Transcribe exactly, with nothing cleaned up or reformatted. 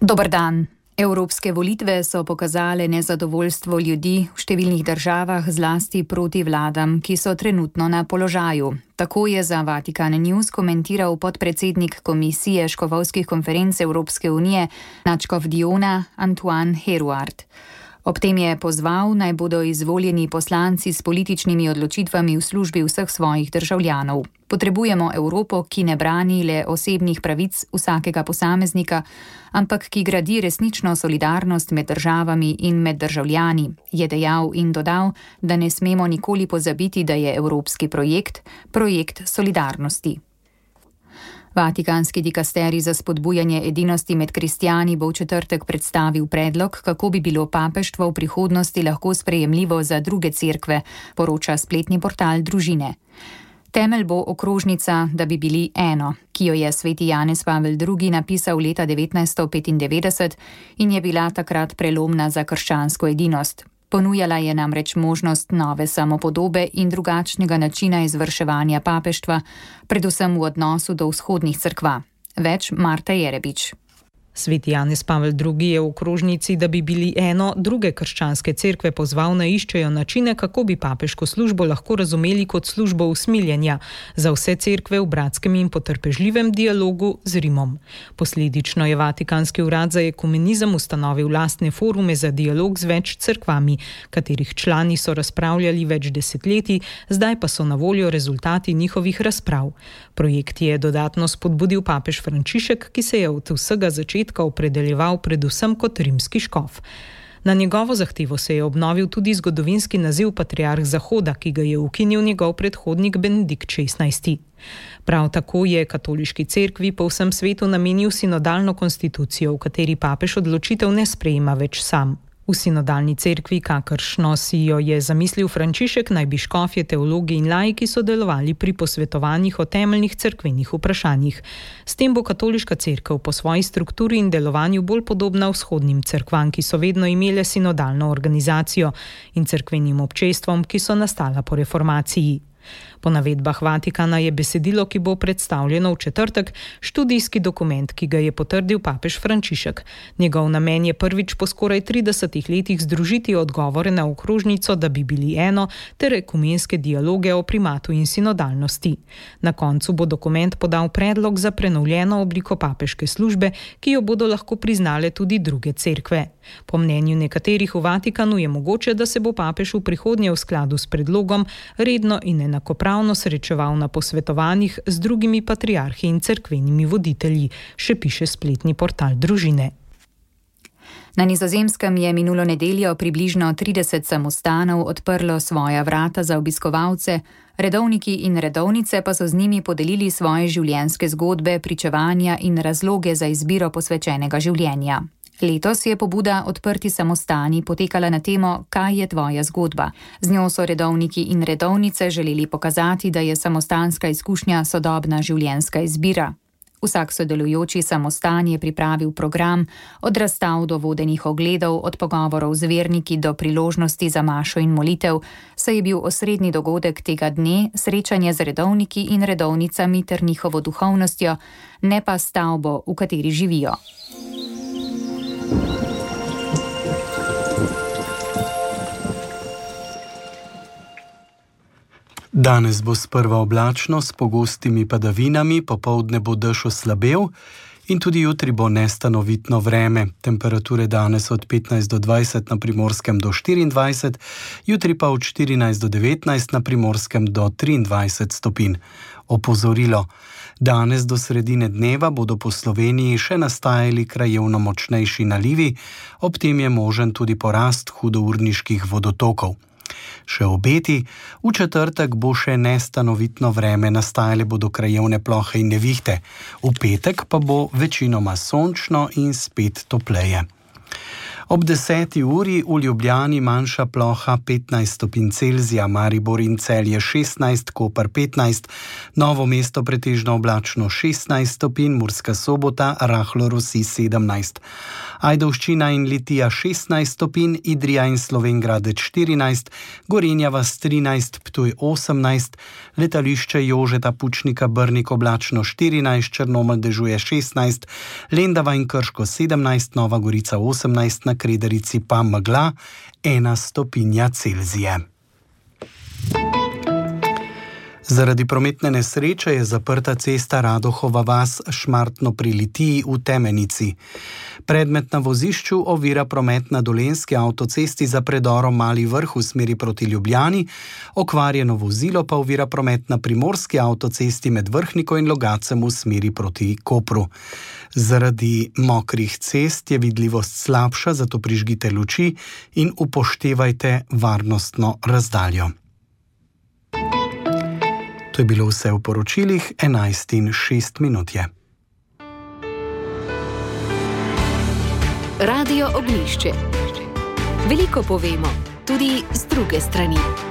Dober dan. Evropske volitve so pokazale nezadovoljstvo ljudi v številnih državah, zlasti proti vladam, ki so trenutno na položaju. Tako je za Vatikan News komentiral podpredsednik Komisije škofovskih konferenc Evropske unije nadškof Diona Antoine Hérouard. Ob tem je pozval, naj bodo izvoljeni poslanci s političnimi odločitvami v službi vseh svojih državljanov. Potrebujemo Evropo, ki ne brani le osebnih pravic vsakega posameznika, ampak ki gradi resnično solidarnost med državami in med državljani, je dejal in dodal, da ne smemo nikoli pozabiti, da je evropski projekt projekt solidarnosti. Vatikanski dikasterij za spodbujanje edinosti med kristjani bo v četrtek predstavil predlog, kako bi bilo papeštvo v prihodnosti lahko sprejemljivo za druge cerkve, poroča spletni portal Družine. Temelj bo okrožnica, da bi bili eno, ki jo je sveti Janez Pavel drugi. napisal leta devetnajststo petindevetdeset in je bila takrat prelomna za krščansko edinost. Ponujala je namreč možnost nove samopodobe in drugačnega načina izvrševanja papeštva, predvsem v odnosu do vzhodnih cerkva. Več Marta Jerebič. Sveti Janez Pavel drugi. je v okrožnici, da bi bili eno, druge krščanske cerkve pozval naj iščejo načine, kako bi papeško službo lahko razumeli kot službo usmiljenja za vse cerkve v bratskem in potrpežljivem dialogu z Rimom. Posledično je Vatikanski urad za ekumenizem ustanovil lastne forume za dialog z več cerkvami, katerih člani so razpravljali več desetletij, zdaj pa so na voljo rezultati njihovih razprav. Projekt je dodatno spodbudil papež Frančišek, ki se je od vsega začetka opredeljeval predvsem kot rimski škof. Na njegovo zahtevo se je obnovil tudi zgodovinski naziv patriarh Zahoda, ki ga je ukinil njegov predhodnik Benedikt šestnajsti. Prav tako je katoliški cerkvi po vsem svetu namenil sinodalno konstitucijo, v kateri papež odločitev ne sprejema več sam. V sinodalni cerkvi, kakršno si jo je zamislil Frančišek, naj bi škofje, teologi in laiki sodelovali pri posvetovanjih o temeljnih cerkvenih vprašanjih. S tem bo katoliška cerkev po svoji strukturi in delovanju bolj podobna vzhodnim cerkvam, ki so vedno imele sinodalno organizacijo, in cerkvenim občestvom, ki so nastala po reformaciji. Po navedbah Vatikana je besedilo, ki bo predstavljeno v četrtek, študijski dokument, ki ga je potrdil papež Frančišek. Njegov namen je prvič po skoraj tridesetih letih združiti odgovore na okrožnico, da bi bili eno, ter ekumenske dialoge o primatu in sinodalnosti. Na koncu bo dokument podal predlog za prenovljeno obliko papeške službe, ki jo bodo lahko priznale tudi druge cerkve. Po mnenju nekaterih v Vatikanu je mogoče, da se bo papež v prihodnje v skladu s predlogom redno in enakopravno srečeval na posvetovanjih z drugimi patriarhi in cerkvenimi voditelji, še piše spletni portal Družine. Na Nizozemskem je minulo nedeljo približno trideset samostanov odprlo svoja vrata za obiskovalce, redovniki in redovnice pa so z njimi podelili svoje življenjske zgodbe, pričevanja in razloge za izbiro posvečenega življenja. Letos je pobuda Odprti samostani potekala na temo Kaj je tvoja zgodba? Z njo so redovniki in redovnice želeli pokazati, da je samostanska izkušnja sodobna življenjska izbira. Vsak sodelujoči samostan je pripravil program, od razstav do vodenih ogledov, od pogovorov z verniki do priložnosti za mašo in molitev, saj je bil osrednji dogodek tega dne srečanje z redovniki in redovnicami ter njihovo duhovnostjo, ne pa stavbo, v kateri živijo. Danes bo sprva oblačno s pogostimi padavinami, popoldne bo dež oslabel in tudi jutri bo nestanovitno vreme. Temperature danes od petnajst do dvajset, na Primorskem do štiriindvajset, jutri pa od štirinajst do devetnajst, na Primorskem do triindvajset stopinj. Opozorilo. Danes do sredine dneva bodo po Sloveniji še nastajali krajevno močnejši nalivi, ob tem je možen tudi porast hudourniških vodotokov. Še obeti, v četrtek bo še nestanovitno vreme, nastajale bodo krajevne plohe in nevihte. V petek pa bo večinoma sončno in spet topleje. Ob deseti uri v Ljubljani manjša ploha petnajst stopinj Celzija, Maribor in Celje šestnajst, Koper petnajst, Novo mesto pretežno oblačno šestnajst stopinj, Murska Sobota rahlo rosi sedemnajst. Ajdovščina in Litija šestnajst stopinj, Idrija in Slovenj Gradec štirinajst, Gorenja vas trinajst, Ptuj osemnajst, letališče Jožeta Pučnika Brnik oblačno štirinajst, Črnomelj dežuje šestnajst, Lendava in Krško sedemnajst, Nova Gorica osemnajst, na Krederici pa megla ena stopinja Celzije. Zaradi prometne nesreče je zaprta cesta Radohova vas Šmartno pri Litiji v Temenici. Predmet na vozišču ovira promet na Dolenjski avtocesti za predorom Mali Vrh v smeri proti Ljubljani, okvarjeno vozilo pa ovira promet na Primorski avtocesti med Vrhniko in Logacem v smeri proti Kopru. Zaradi mokrih cest je vidljivost slabša, zato prižgite luči in upoštevajte varnostno razdaljo. To je bilo vse v poročilih, enajst in šest minut je. Radio Oglišče. Veliko povemo, tudi z druge strani.